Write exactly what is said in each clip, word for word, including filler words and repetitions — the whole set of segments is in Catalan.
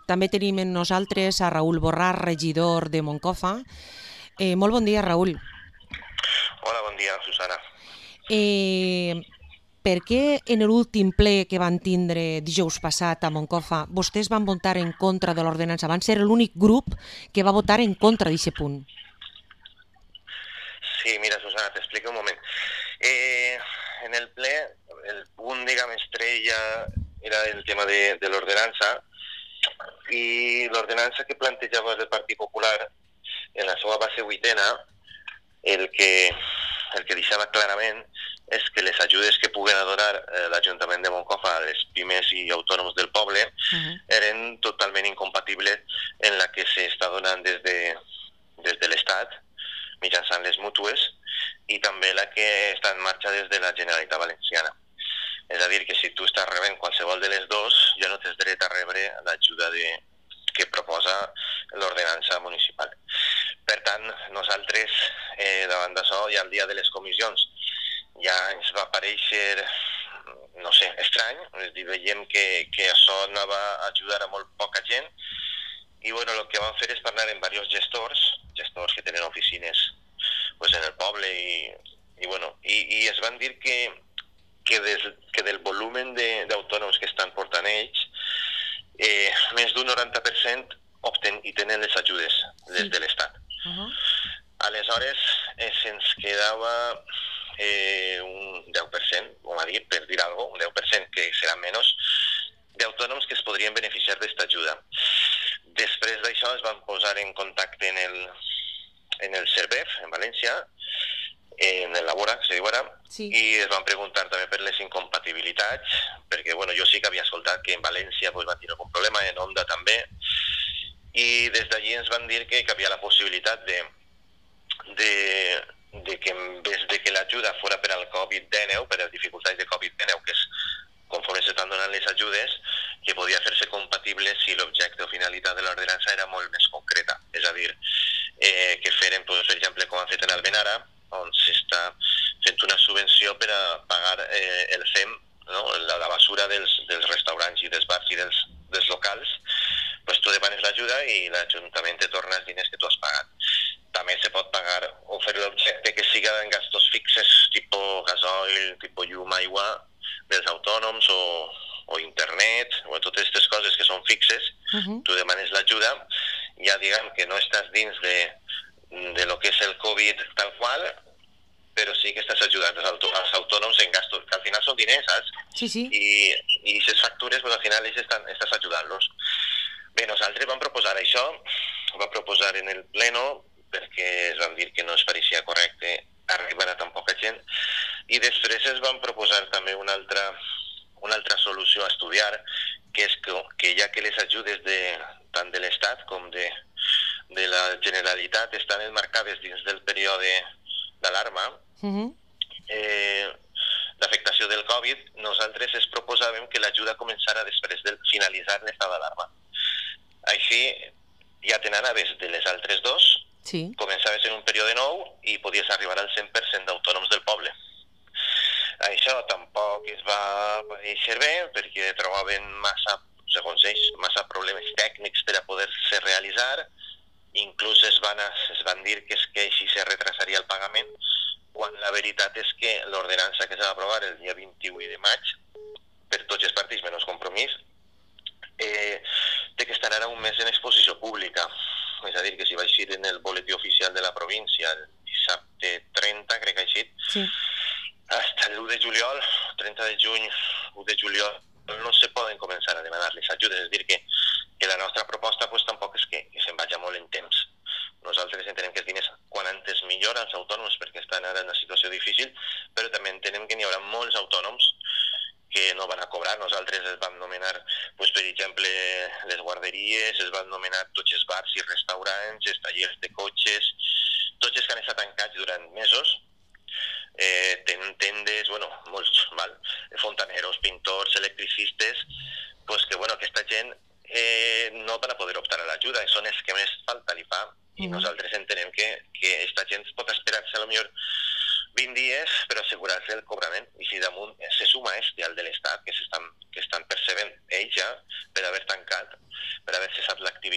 també tenim amb nosaltres a Raül Borràs, regidor de Moncofa. Eh, molt bon dia, Raül. Hola, bon dia, Susana. Eh, per què en l'últim ple que van tindre dijous passat a Moncofa vostès van votar en contra de l'ordenança? Van ser l'únic grup que va votar en contra d'aquest punt. Sí, mira, Susana, t'explico un moment. Eh, en el ple, el punt, diguem, estrella era el tema de, de l'ordenança, i l'ordenança que plantejava el Partit Popular en la seva base vuitena, el que, el que deixava clarament és que les ajudes que puguen donar eh, l'Ajuntament de Moncofa a les pimes i autònoms del poble uh-huh. eren totalment incompatibles en la que s'està donant des de, des de l'Estat, mitjançant les mútues, i també la que està en marxa des de la Generalitat Valenciana. És a dir, que si tu estàs rebent qualsevol de les dues, ja no tens dret a rebre l'ajuda de, que proposa l'ordenança municipal. Per tant, nosaltres, eh, davant d'això, ja al dia de les comissions, ja ens va aparèixer, no sé, estrany, és dir, veiem que, que això anava a ajudar a molt poca gent, i bueno, el que vam fer és parlar amb diversos gestors, gestors que tenen oficines pues, en el poble, i, i bueno, i, i es van dir que, que, des, que del volumen d'autònoms que estan portant ells, eh, més d'un noranta per cent opten i tenen les ajudes des de l'Estat. Uh-huh. Aleshores, eh, se'ns quedava eh, un deu per cent, com a dir, per dir alguna cosa, un deu per cent, que serà menys, d'autònoms que es podrien beneficiar d'esta ajuda. Després d'això es van posar en contacte en el, en el CERVEF, en València, en el Labora, que se diu ara, sí. I es van preguntar també per les incompatibilitats, perquè bueno, jo sí que havia escoltat que en València pues, van tenir algun problema, en Onda també, i des d'allí ens van dir que, que havia la possibilitat de, de, de que en vez de que l'ajuda fora per al covid dinou, per les dificultats de covid dinou, que és conforme s'estan donant les ajudes, que podia fer-se compatible si l'objecte o finalitat de l'ordenança era molt més concreta. És a dir, eh, que feren, per exemple, com han fet en Almenara, on s'està fent una subvenció per a pagar eh, el C E M, no? la, la basura dels, dels restaurants i dels bars i dels, dels locals, pues tu demanes l'ajuda i l'Ajuntament te torna els diners que tu has pagat. També se pot pagar o fer l'objecte que siga en gastos fixes, tipus gasoil, tipus llum, aigua, dels autònoms o, o internet, o totes aquestes coses que són fixes, uh-huh. Tu demanes l'ajuda, ja diguem que no estàs dins de, de lo que és el Covid tal qual, però sí que estàs ajudant els, autò els autònoms en gastos, que al final són diners, saps? Sí, sí. I, i aquestes factures, pues, al final ells estan, estàs ajudant-los. Bé, nosaltres vam proposar això, ho vam proposar en el pleno, perquè es van dir que no es pareixia correcte arribar a tan poca gent, i després es van proposar també una altra, una altra solució a estudiar, que és que, que ja que les ajudes de, tant de l'Estat com de, de la Generalitat estan enmarcades dins del període d'alarma, uh-huh. eh, l'afectació del Covid, nosaltres es proposàvem que l'ajuda començara després de finalitzar l'estat d'alarma. Així ja te n'anaves de les altres dos, sí. Començaves en un període nou i podies arribar al cent per cent d'autònoms del poble. Això tampoc es va pareixer bé perquè trobaven massa, segons ells, massa problemes tècnics per a poder-se realitzar. Inclús es van, es van dir que, és que així se retrasaria el pagament, quan la veritat és que l'ordenança que s'ha d'aprovar el dia vint-i-vuit de maig, per tots els partits menys Compromís, eh, té que estar ara un mes en exposició pública. És a dir, que si va eixir en el boletí oficial de la província el dissabte trenta, crec que ha eixit, sí. Hasta l'u de juliol, trenta de juny, u de juliol, no se poden començar a demanar les ajudes. És a dir, que, que la nostra proposta pues, tampoc és que, que se'n vagi molt en temps. Nosaltres entenem que els diners quan antes millor als autònoms perquè estan ara en una situació difícil, però també entenem que n'hi haurà molts autònoms que no van a cobrar. Nosaltres es van nomenar, pues, per exemple, les guarderies, es van nomenar tots els bars i restaurants, els tallers de cotxes, tots els que han estat tancats durant mesos, eh, tenen tendes, bueno, molts, val? Fontaneros, pintors, electricistes, pues que, bueno, aquesta gent eh, no van a poder optar a l'ajuda, són els que més falta li fa, i mm. nosaltres entenem que, que aquesta gent pot esperar-se a lo millor vint dies per assegurar-se el cobrament, i si damunt se suma este al de l'Estat, que, que estan percebent ells ja per haver tancat, per haver-se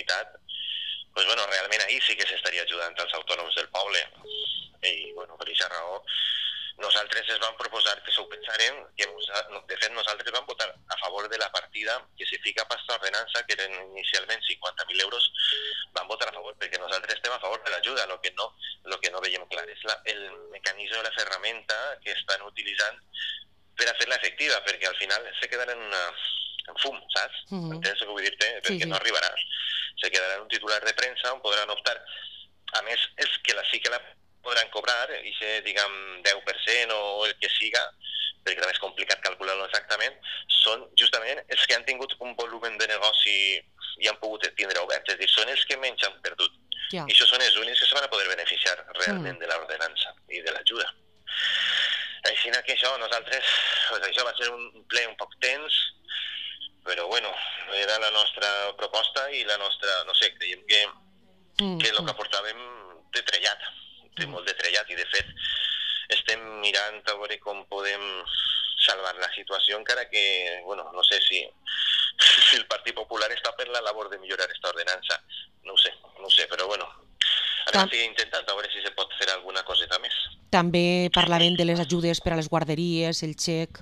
veritat, pues, bueno, realment ahir sí que s'estaria ajudant als autònoms del poble. I, bueno, per aquesta raó, nosaltres es vam proposar que s'ho pensaren, que de fet nosaltres vam votar a favor de la partida que se fica per aquesta ordenança, que eren inicialment cinquanta mil euros, vam votar a favor, perquè nosaltres estem a favor de l'ajuda, el que no, lo que no veiem clar és la, el mecanisme, la ferramenta que estan utilitzant per a fer-la efectiva, perquè al final se quedarà en, una, en fum, saps? Mm-hmm. Entens el que vull dir-te? Perquè sí, sí. No arribarà. Se quedarà en un titular de premsa on podran optar. A més, és que la sí que la podran cobrar, i ser, diguem, deu per cent o el que siga, perquè també és complicat calcular-lo exactament, són justament els que han tingut un volumen de negoci i han pogut tindre oberts, és a dir, són els que menys han perdut. Ja. I això són els únics que se van a poder beneficiar realment mm. de l'ordenança i de l'ajuda. Així que això, nosaltres, pues això va ser un ple un poc tens, però bueno, era la nostra proposta i la nostra, no sé, creiem que, mm. que el que portàvem de trellat, té molt de trellat, i de fet estem mirant a veure com podem salvar la situació, encara que, bueno, no sé si, si el Partit Popular està per la labor de millorar aquesta ordenança, no ho sé, no ho sé, però bueno, ara estic intentant a veure si se pot fer alguna coseta més. També parlaven de les ajudes per a les guarderies, el xec.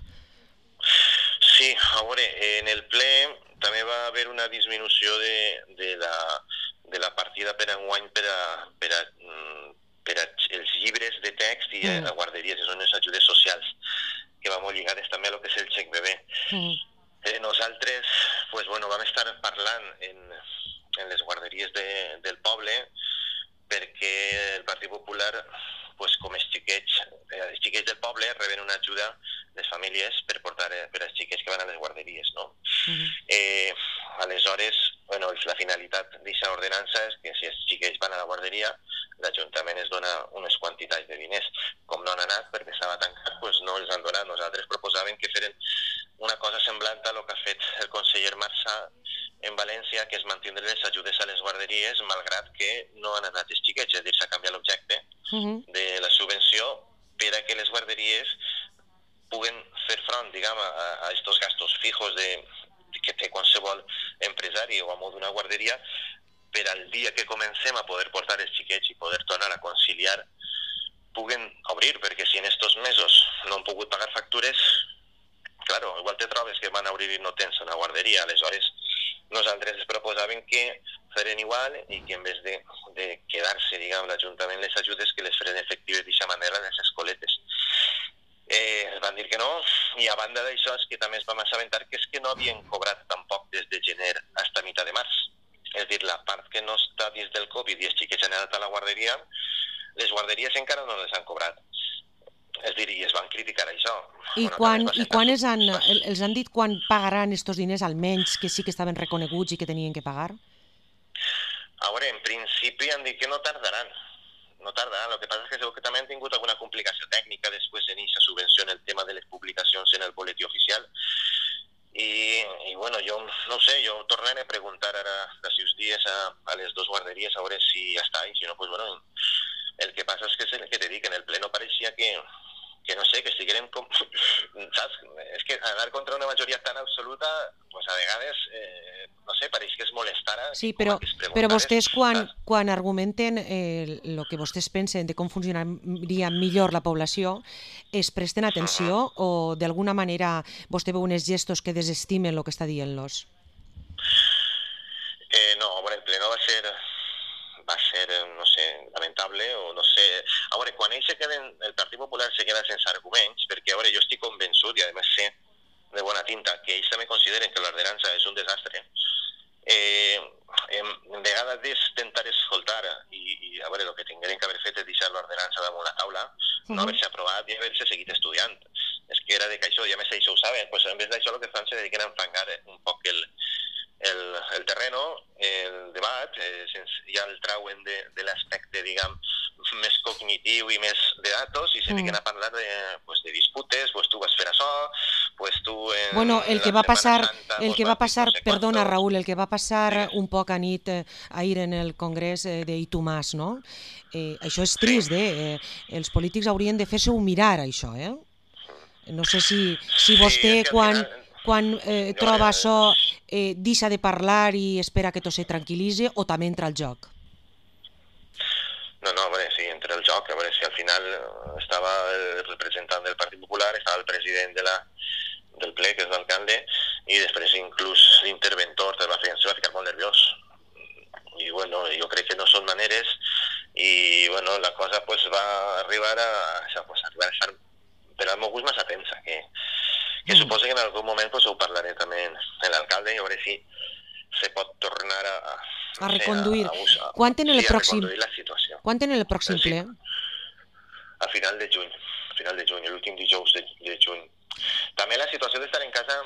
Sí, a veure, en el ple també va haver una disminució de, de, la, de la partida per enguany per a, per a per als llibres de text i mm. a guarderies, que són les ajudes socials, que va molt lligades també a lo que és el xec bebè. Mm. Eh, nosaltres pues, bueno, vam estar parlant en, en les guarderies de, del poble, perquè el Partit Popular, pues, com els xiquets, eh, els xiquets del poble reben una ajuda les famílies per portar per als xiquets que van a les guarderies, no? Mm. Eh, aleshores, bueno, la finalitat d'aquesta ordenança és que si els xiquets van a la guarderia, l'Ajuntament es dona unes quantitats de diners. Com no han anat perquè estava tancat, doncs no els han donat. Nosaltres proposàvem que feren una cosa semblant a el que ha fet el conseller Marsà en València, que és mantindre les ajudes a les guarderies, malgrat que no han anat els xiquets, és a dir, s'ha canviat l'objecte uh-huh. de la subvenció per a que les guarderies puguen fer front, diguem, a, a estos gastos fijos de, que té qualsevol empresari o amo d'una guarderia, per al dia que comencem a poder portar els xiquets i poder tornar a conciliar, puguen obrir, perquè si en estos mesos no han pogut pagar factures, claro, igual te trobes que van a obrir i no tens una guarderia, aleshores nosaltres es proposàvem que feren igual i que en vez de, de quedar-se, diguem, l'Ajuntament les ajudes, que les feren efectives d'aquesta manera les escoletes. Eh, es van dir que no, i a banda d'això és que també es vam assabentar que és que no havien cobrat tampoc des de gener fins a mitjà de març. És dir, la part que no està dins del Covid i els xiquets han anat a la guarderia, les guarderies encara no les han cobrat. És dir, i es van criticar això. I bueno, quan, i quan els, han, els han dit quan pagaran estos diners, almenys, que sí que estaven reconeguts i que tenien que pagar? A veure, en principi han dit que no tardaran. No tardaran. El que passa és que segur que també han tingut alguna complicació tècnica després en aquesta subvenció en el tema de les publicacions en el boletí oficial. I, i bueno, jo no ho sé, jo tornaré a preguntar ara d'ací uns dies a, a les dues guarderies a veure si ja està, i si no, pues bueno, el que passa és que, el que te dic, en el ple no pareixia que, que no sé, que estigueren com... Saps? És que anar contra una majoria tan absoluta, pues a vegades, eh, no sé, pareix que es molestara. Sí, però, però vostès quan, quan argumenten el eh, que vostès pensen de com funcionaria millor la població, es presten atenció uh-huh. o d'alguna manera vostè veu uns gestos que desestimen el que està dient-los? Eh, no, bueno, el ple no va ser... va ser, no sé, lamentable, o no sé... A veure, quan ells se queden, el Partit Popular se queda sense arguments, perquè, a veure, jo estic convençut, i a més sé de bona tinta, que ells també consideren que l'ordenança és un desastre. Eh, en, en vegades d'intentar escoltar, i, i a veure, el que tingueren que haver fet és deixar l'ordenança damunt la taula, uh-huh. no haver-se aprovat i haver-se seguit estudiant. És que era de que això, i a més això ho saben, pues en vez d'això el que fan se dediquen a enfangar un poc el... El, el terreno, el debat, eh, sense, ja el trauen de, de l'aspecte, diguem, més cognitiu i més de datos i se dediquen mm. a parlar de, pues, de disputes, pues tu vas fer això, pues tu... En bueno, el que va passar, Santa, el que va passar, no sé perdona quantos... Raúl, el que va passar sí. un poc a nit eh, ahir en el congrés eh, d'Itumàs, no? Eh, això és trist, sí. eh? eh? Els polítics haurien de fer-se-ho mirar, això, eh? No sé si, si vostè, sí, quan... Final... quan eh, troba això eh, deixa de parlar i espera que tot se tranquil·litzi o també entra al joc? No, no, a veure, sí, entre el joc, a veure, si al final estava el representant del Partit Popular, estava el president de la, del ple, que és l'alcalde, i després inclús l'interventor se va, fer, se va ficar molt nerviós. I bueno, jo crec que no són maneres, i bueno, la cosa pues, va arribar a, a, pues, arribar a estar, per al meu gust, massa tensa, que, que mm. suposo que en algun moment pues, ho parlaré també amb l'alcalde, i a veure si se pot tornar a... A reconduir. A, a, a, quan tenen el sí, pròxim, la situació. Quan tenen el pròxim sí, ple? A final de juny, a final de juny, l'últim dijous de, de juny. També la situació d'estar en casa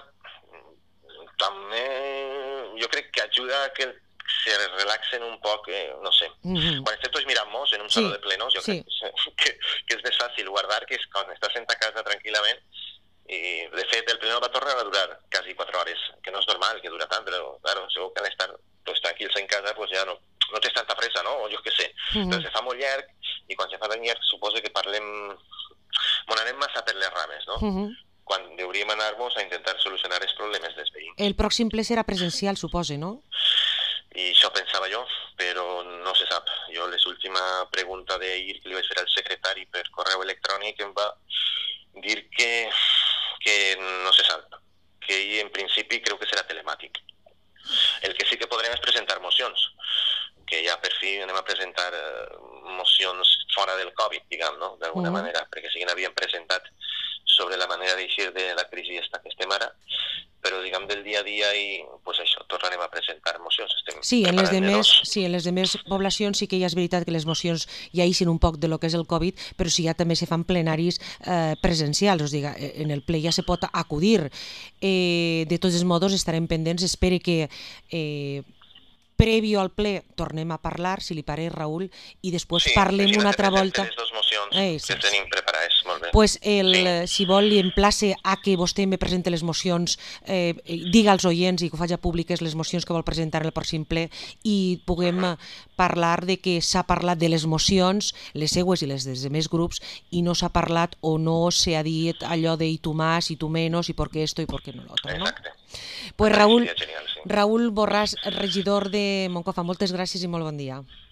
també jo crec que ajuda a que se relaxen un poc, eh, no sé. Mm-hmm. Quan estem tots mirant-nos en un saló sí, de plenos, jo sí. crec que, que és més fàcil guardar que és quan estàs sent a casa tranquil·lament. I de fet el pleno va tornar a durar quasi quatre hores, que no és normal que dura tant, però claro, segur que al estar pues, tranquils en casa pues, ja no, no tens tanta pressa, no? O jo què sé. Mm-hmm. Però se fa molt llarg i quan se fa tan llarg suposo que parlem... Bueno, anem massa per les rames, no? Mm-hmm. Quan hauríem anar-nos a intentar solucionar els problemes dels veïns. El pròxim ple serà presencial, suposo, no? I això pensava jo, però no se sap. Jo l'última pregunta d'ahir que li vaig fer al secretari per correu electrònic em va dir que, que no se sap, que ell en principi creu que serà telemàtic. El que sí que podrem és presentar mocions, que ja per fi anem a presentar eh, mocions fora del Covid, diguem, no? D'alguna uh-huh. manera, perquè sí que n'havíem presentat sobre la manera d'eixir de la crisi esta que estem ara, però diguem del dia a dia i pues això, tornarem a presentar mocions. Estem sí, en les demés, sí, en les demés poblacions sí que ja és veritat que les mocions ja eixen un poc de lo que és el Covid, però sí ja també se fan plenaris eh, presencials, o sigui, en el ple ja se pot acudir. Eh, de tots els modos estarem pendents, espere que eh, prèvio al ple tornem a parlar, si li pareix, Raül, i després sí, parlem sí, una altra volta. Les dues mocions eh, sí, que tenim preparades, molt bé. Pues el, sí. si vol, li emplace a que vostè me presente les mocions, eh, diga als oients i que ho faci públiques les mocions que vol presentar en el pròxim ple i puguem uh-huh. parlar de que s'ha parlat de les mocions, les seues i les dels demés grups, i no s'ha parlat o no s'ha dit allò de i tu más, i tu menos, i por qué esto, i por qué no lo otro, ¿no? Exacte. Pues Raúl, genial, sí. Raúl Borràs, regidor de Moncofa, moltes gràcies i molt bon dia.